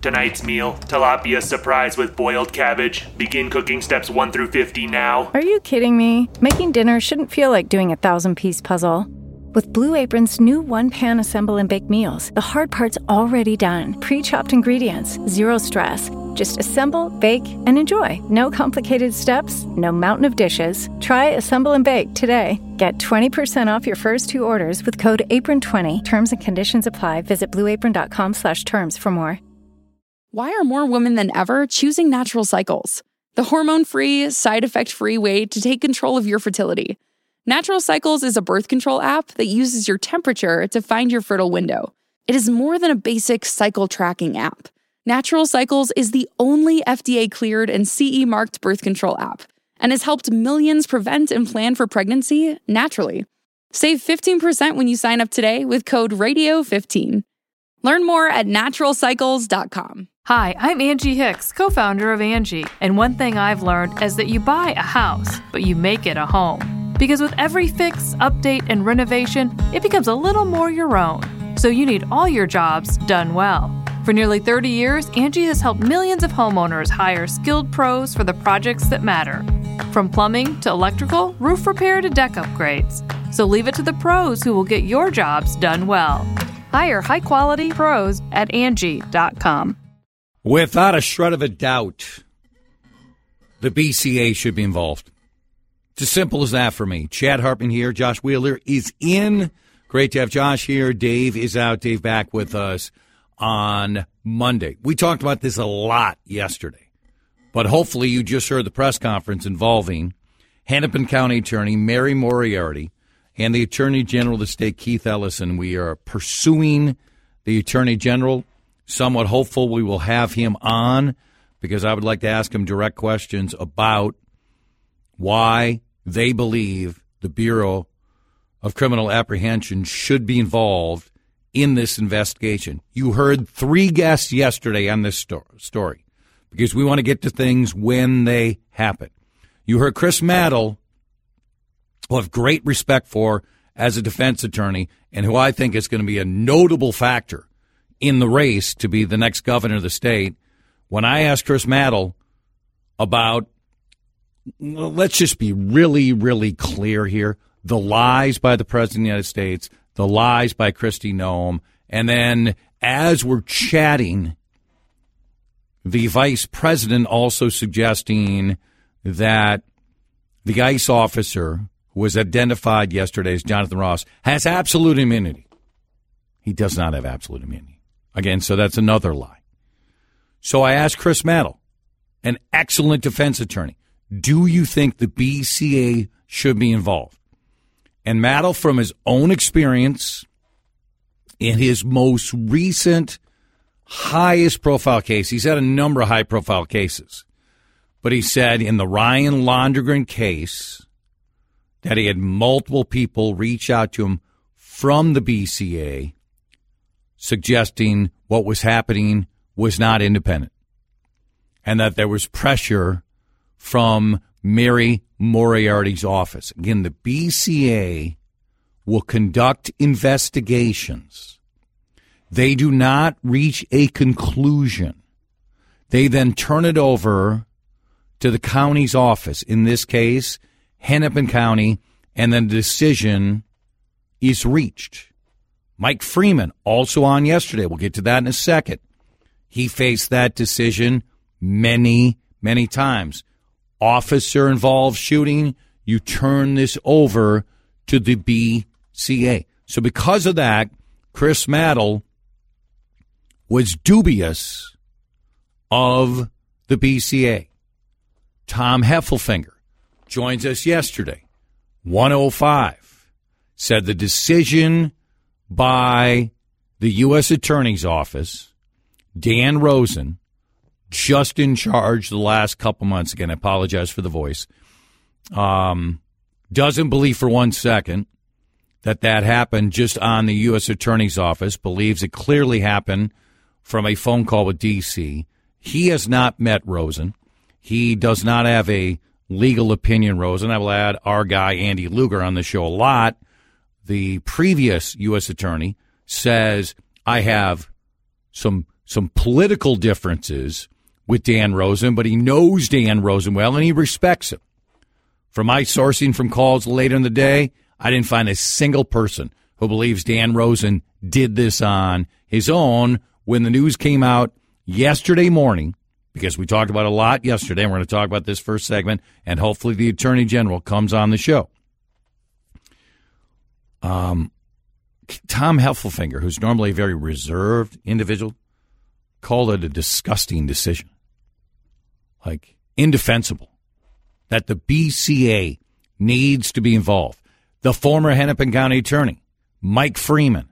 Tonight's meal, tilapia surprise with boiled cabbage. Begin cooking steps 1 through 50 now. Are you kidding me? Making dinner shouldn't feel like doing a 1,000-piece puzzle. With Blue Apron's new one-pan assemble and bake meals, the hard part's already done. Pre-chopped ingredients, zero stress. Just assemble, bake, and enjoy. No complicated steps, no mountain of dishes. Try Assemble and Bake today. Get 20% off your first 2 orders with code APRON20. Terms and conditions apply. Visit blueapron.com/terms for more. Why are more women than ever choosing Natural Cycles? The hormone-free, side-effect-free way to take control of your fertility. Natural Cycles is a birth control app that uses your temperature to find your fertile window. It is more than a basic cycle tracking app. Natural Cycles is the only FDA-cleared and CE-marked birth control app and has helped millions prevent and plan for pregnancy naturally. Save 15% when you sign up today with code RADIO15. Learn more at naturalcycles.com. Hi, I'm Angie Hicks, co-founder of Angie, and one thing I've learned is that you buy a house, but you make it a home. Because with every fix, update, and renovation, it becomes a little more your own. So you need all your jobs done well. For nearly 30 years, Angie has helped millions of homeowners hire skilled pros for the projects that matter. From plumbing to electrical, roof repair to deck upgrades. So leave it to the pros who will get your jobs done well. Hire high-quality pros at Angie.com. Without a shred of a doubt, the BCA should be involved. It's as simple as that for me. Chad Hartman here. Josh Wheeler is in. Great to have Josh here. Dave is out. Dave back with us on Monday. We talked about this a lot yesterday, but hopefully you just heard the press conference involving Hennepin County Attorney Mary Moriarty and the Attorney General of the state, Keith Ellison. We are pursuing the Attorney General. Somewhat hopeful we will have him on because I would like to ask him direct questions about why they believe the Bureau of Criminal Apprehension should be involved in this investigation. You heard 3 guests yesterday on this story because we want to get to things when they happen. You heard Chris Maddle, who I have great respect for as a defense attorney and who I think is going to be a notable factor in the race to be the next governor of the state. When I asked Chris Maddle about, well, let's just be really, really clear here, the lies by the President of the United States, the lies by Kristi Noem, and then as we're chatting, the Vice President also suggesting that the ICE officer who was identified yesterday as Jonathan Ross has absolute immunity. He does not have absolute immunity. Again, so that's another lie. So I asked Chris Maddle, an excellent defense attorney, do you think the BCA should be involved? And Maddle, from his own experience in his most recent highest profile case, he's had a number of high profile cases, but he said in the Ryan Londrigan case that he had multiple people reach out to him from the BCA suggesting what was happening was not independent and that there was pressure from Mary Moriarty's office. Again, the BCA will conduct investigations. They do not reach a conclusion. They then turn it over to the county's office, in this case, Hennepin County, and then the decision is reached. Mike Freeman, also on yesterday. We'll get to that in a second. He faced that decision many, many times. Officer-involved shooting, you turn this over to the BCA. So because of that, Chris Maddle was dubious of the BCA. Tom Heffelfinger joins us yesterday, 105, said the decision by the U.S. Attorney's Office, Dan Rosen, just in charge the last couple months, again, I apologize for the voice, doesn't believe for 1 second that happened just on the U.S. Attorney's Office, believes it clearly happened from a phone call with D.C. He has not met Rosen. He does not have a legal opinion, Rosen. I will add our guy, Andy Luger, on the show a lot. The previous U.S. attorney says, I have some some political differences with Dan Rosen, but he knows Dan Rosen well and he respects him. From my sourcing from calls later in the day, I didn't find a single person who believes Dan Rosen did this on his own when the news came out yesterday morning, because we talked about it a lot yesterday, and we're going to talk about this first segment, and hopefully the Attorney General comes on the show. Tom Heffelfinger, who's normally a very reserved individual, called it a disgusting decision. Like, indefensible. That the BCA needs to be involved. The former Hennepin County Attorney, Mike Freeman,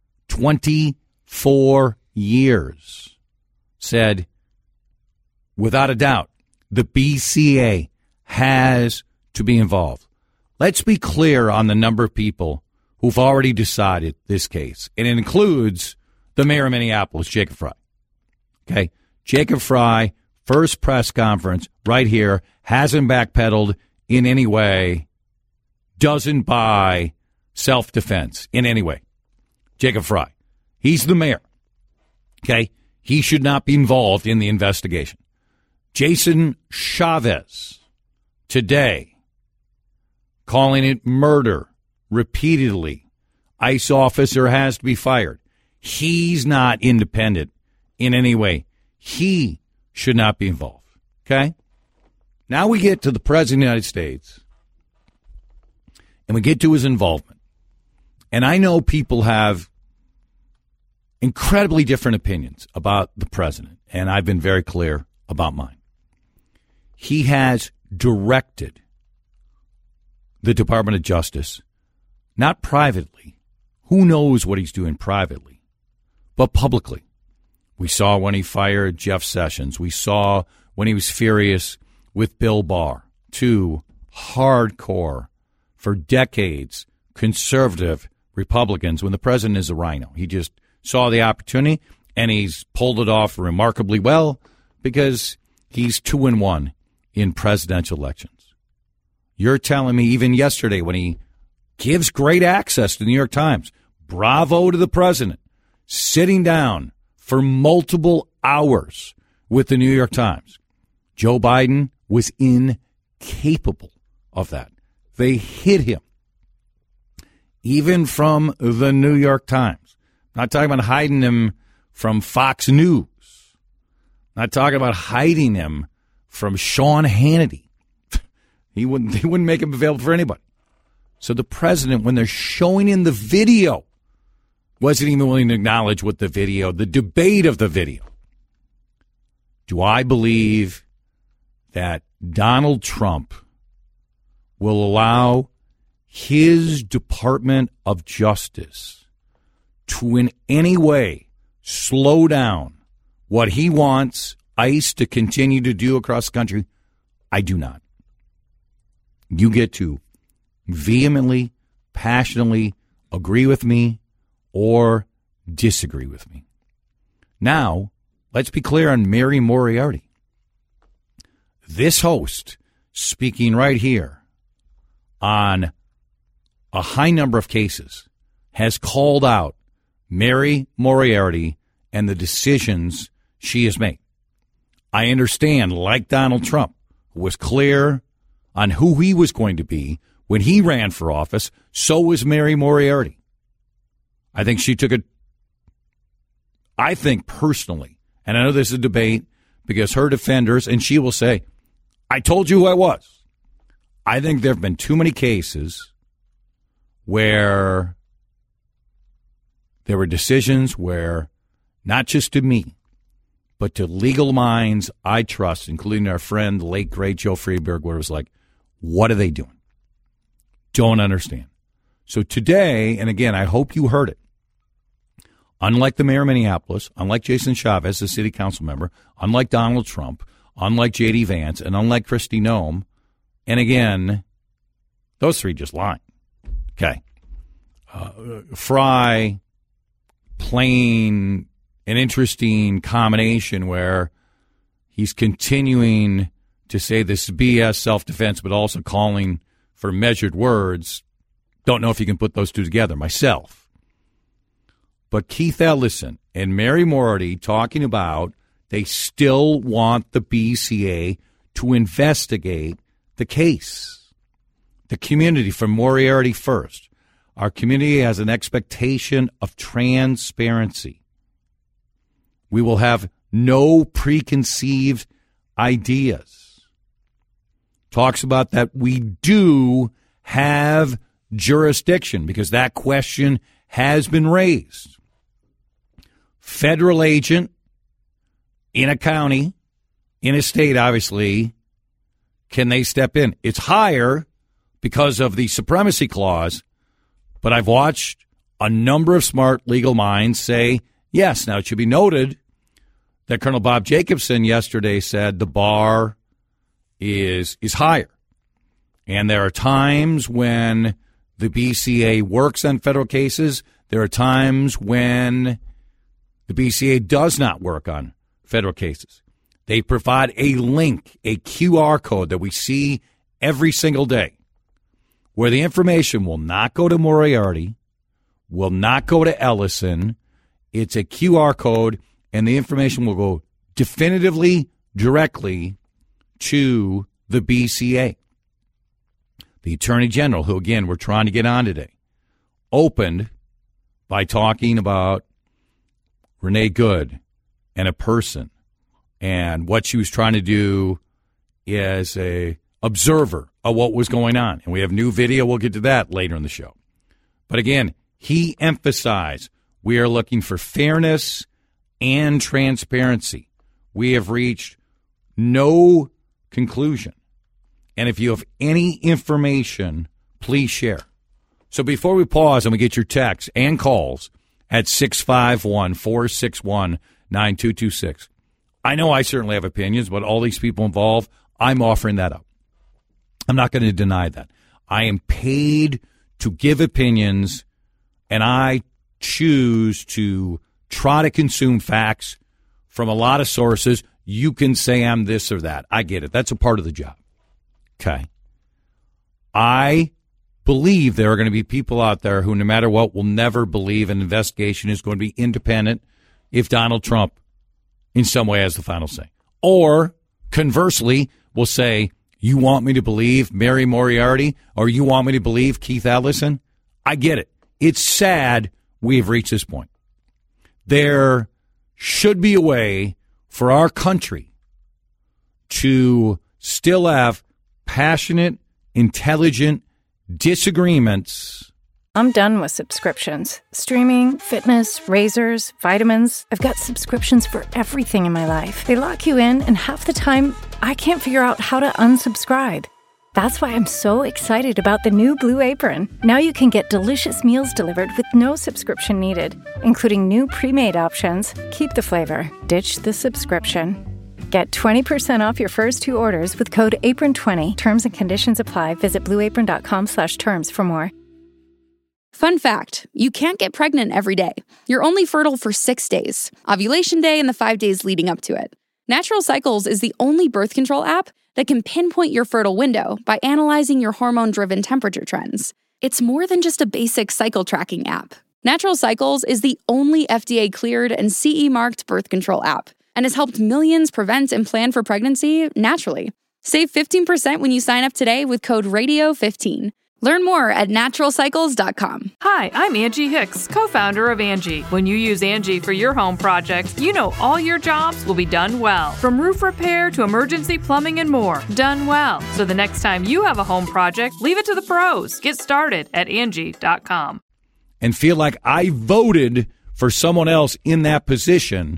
24 years, said, without a doubt, the BCA has to be involved. Let's be clear on the number of people who've already decided this case. And it includes the mayor of Minneapolis, Jacob Frey. Okay? Jacob Frey, first press conference right here, hasn't backpedaled in any way, doesn't buy self-defense in any way. Jacob Frey. He's the mayor. Okay? He should not be involved in the investigation. Jason Chavez, today, calling it murder repeatedly. ICE officer has to be fired. He's not independent in any way. He should not be involved. Okay? Now we get to the President of the United States, and we get to his involvement. And I know people have incredibly different opinions about the president, and I've been very clear about mine. He has directed the Department of Justice, not privately. Who knows what he's doing privately, but publicly. We saw when he fired Jeff Sessions. We saw when he was furious with Bill Barr, two hardcore, for decades, conservative Republicans, when the president is a rhino. He just saw the opportunity, and he's pulled it off remarkably well because he's 2-1 in presidential elections. You're telling me even yesterday when he gives great access to the New York Times, bravo to the president, sitting down for multiple hours with the New York Times. Joe Biden was incapable of that. They hid him, even from the New York Times. I'm not talking about hiding him from Fox News. I'm not talking about hiding him from Sean Hannity. They wouldn't make him available for anybody. So the president, when they're showing in the video, wasn't even willing to acknowledge what the debate of the video. Do I believe that Donald Trump will allow his Department of Justice to in any way slow down what he wants ICE to continue to do across the country? I do not. You get to vehemently, passionately agree with me or disagree with me. Now, let's be clear on Mary Moriarty. This host, speaking right here on a high number of cases, has called out Mary Moriarty and the decisions she has made. I understand, like Donald Trump, who was clear on who he was going to be when he ran for office, so was Mary Moriarty. I think she took it, I think personally, and I know this is a debate because her defenders, and she will say, I told you who I was. I think there have been too many cases where there were decisions where, not just to me, but to legal minds I trust, including our friend, the late, great Joe Freeberg, where it was like, what are they doing? Don't understand. So today, and again, I hope you heard it, unlike the mayor of Minneapolis, unlike Jason Chavez, the city council member, unlike Donald Trump, unlike J.D. Vance, and unlike Kristi Noem, and again, those three just lying. Okay. Frey playing an interesting combination where he's continuing to say this BS self-defense, but also calling for measured words. Don't know if you can put those two together myself. But Keith Ellison and Mary Moriarty talking about they still want the BCA to investigate the case. The community, from Moriarty first, our community has an expectation of transparency. We will have no preconceived ideas. Talks about that we do have jurisdiction because that question has been raised. Federal agent in a county, in a state, obviously, can they step in? It's higher because of the supremacy clause, but I've watched a number of smart legal minds say yes. Now, it should be noted that Colonel Bob Jacobson yesterday said the bar is higher. And there are times when the BCA works on federal cases. There are times when the BCA does not work on federal cases. They provide a link, a QR code that we see every single day, where the information will not go to Moriarty, will not go to Ellison. It's a QR code, and the information will go definitively, directly to the BCA. The Attorney General, who, again, we're trying to get on today, opened by talking about Renee Good and a person and what she was trying to do as a observer of what was going on. And we have new video. We'll get to that later in the show. But again, he emphasized we are looking for fairness and transparency. We have reached no conclusion. And if you have any information, please share. So before we pause and we get your texts and calls at 651-461-9226. I know I certainly have opinions, but all these people involved, I'm offering that up. I'm not going to deny that. I am paid to give opinions, and I choose to try to consume facts from a lot of sources. You can say I'm this or that. I get it. That's a part of the job. Okay. I believe there are going to be people out there who, no matter what, will never believe an investigation is going to be independent if Donald Trump in some way has the final say. Or, conversely, will say, you want me to believe Mary Moriarty or you want me to believe Keith Ellison? I get it. It's sad we have reached this point. There should be a way for our country to still have passionate, intelligent disagreements. I'm done with subscriptions. Streaming, fitness, razors, vitamins. I've got subscriptions for everything in my life. They lock you in, and half the time, I can't figure out how to unsubscribe. That's why I'm so excited about the new Blue Apron. Now you can get delicious meals delivered with no subscription needed, including new pre-made options. Keep the flavor. Ditch the subscription. Get 20% off your first 2 orders with code APRON20. Terms and conditions apply. Visit blueapron.com/terms for more. Fun fact, you can't get pregnant every day. You're only fertile for 6 days, ovulation day and the 5 days leading up to it. Natural Cycles is the only birth control app that can pinpoint your fertile window by analyzing your hormone-driven temperature trends. It's more than just a basic cycle tracking app. Natural Cycles is the only FDA-cleared and CE-marked birth control app and has helped millions prevent and plan for pregnancy naturally. Save 15% when you sign up today with code RADIO15. Learn more at naturalcycles.com. Hi, I'm Angie Hicks, co-founder of Angie. When you use Angie for your home projects, you know all your jobs will be done well. From roof repair to emergency plumbing and more, done well. So the next time you have a home project, leave it to the pros. Get started at Angie.com. And feel like I voted for someone else in that position,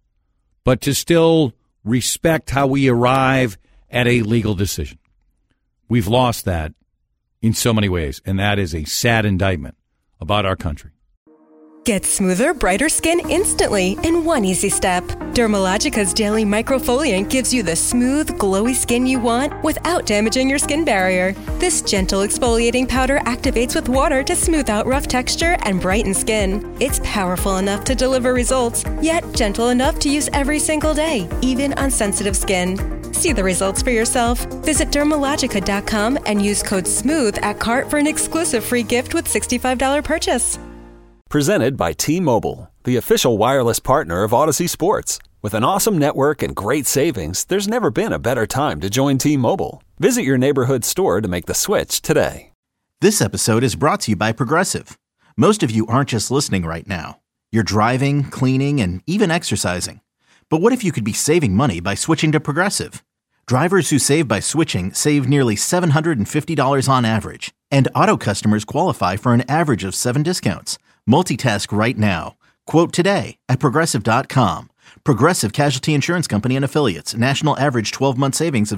but to still respect how we arrive at a legal decision. We've lost that in so many ways, and that is a sad indictment about our country. Get smoother, brighter skin instantly in one easy step. Dermalogica's Daily Microfoliant gives you the smooth, glowy skin you want without damaging your skin barrier. This gentle exfoliating powder activates with water to smooth out rough texture and brighten skin. It's powerful enough to deliver results, yet gentle enough to use every single day, even on sensitive skin. See the results for yourself. Visit Dermalogica.com and use code SMOOTH at cart for an exclusive free gift with $65 purchase. Presented by T-Mobile, the official wireless partner of Odyssey Sports. With an awesome network and great savings, there's never been a better time to join T-Mobile. Visit your neighborhood store to make the switch today. This episode is brought to you by Progressive. Most of you aren't just listening right now. You're driving, cleaning, and even exercising. But what if you could be saving money by switching to Progressive? Drivers who save by switching save nearly $750 on average. And auto customers qualify for an average of 7 discounts. Multitask right now. Quote today at Progressive.com. Progressive Casualty Insurance Company and Affiliates. National average 12-month savings of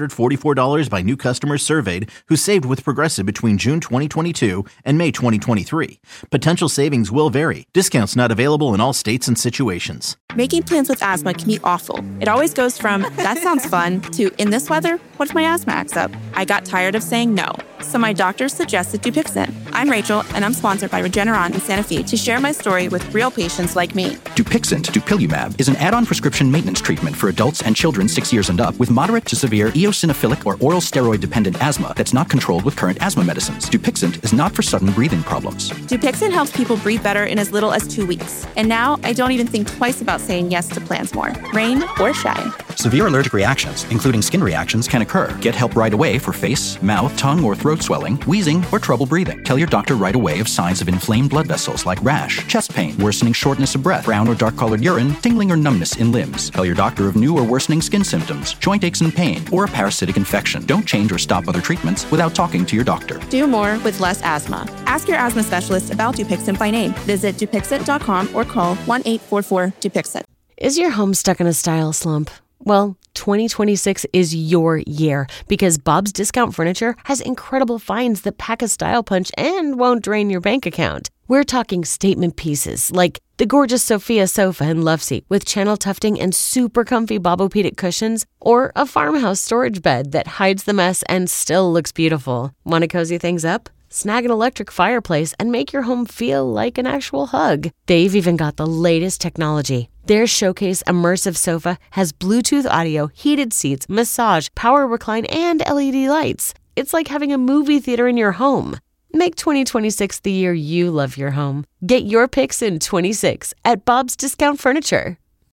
$744 by new customers surveyed who saved with Progressive between June 2022 and May 2023. Potential savings will vary. Discounts not available in all states and situations. Making plans with asthma can be awful. It always goes from, that sounds fun, to, in this weather, what if my asthma acts up? I got tired of saying no, so my doctor suggested Dupixent. I'm Rachel, and I'm sponsored by Regeneron and Sanofi to share my story with real patients like me. Dupixent, dupilumab, is an add-on prescription maintenance treatment for adults and children 6 years and up with moderate to severe eosinophilic or oral steroid-dependent asthma that's not controlled with current asthma medicines. Dupixent is not for sudden breathing problems. Dupixent helps people breathe better in as little as 2 weeks. And now I don't even think twice about saying yes to plans more, rain or shine. Severe allergic reactions, including skin reactions, can occur. Get help right away for face, mouth, tongue, or throat swelling, wheezing, or trouble breathing. Tell your doctor right away of signs of inflamed blood vessels like rash, chest pain, worsening shortness of breath, brown or dark-colored urine, tingling or numbness in limbs. Tell your doctor of new or worsening skin symptoms, joint aches and pain, or a parasitic infection. Don't change or stop other treatments without talking to your doctor. Do more with less asthma. Ask your asthma specialist about Dupixent by name. Visit Dupixent.com or call 1-844-DUPIXENT. Is your home stuck in a style slump? Well, 2026 is your year because Bob's Discount Furniture has incredible finds that pack a style punch and won't drain your bank account. We're talking statement pieces like the gorgeous Sophia sofa and love seat with channel tufting and super comfy Bobopedic cushions, or a farmhouse storage bed that hides the mess and still looks beautiful. Want to cozy things up? Snag an electric fireplace and make your home feel like an actual hug. They've even got the latest technology. Their Showcase Immersive Sofa has Bluetooth audio, heated seats, massage, power recline, and LED lights. It's like having a movie theater in your home. Make 2026 the year you love your home. Get your picks in 26 at Bob's Discount Furniture.